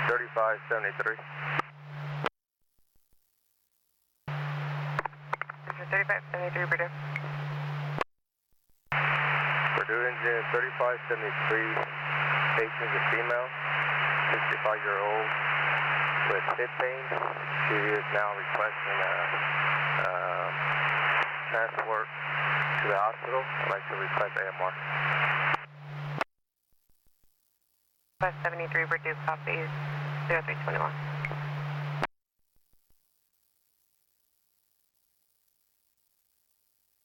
3573. 3573, Purdue. Purdue engine 3573, patient is a female, 65-year-old with hip pain. She is now requesting transport to the hospital. I'd like to request AMR. 73, Purdue, copy 0321.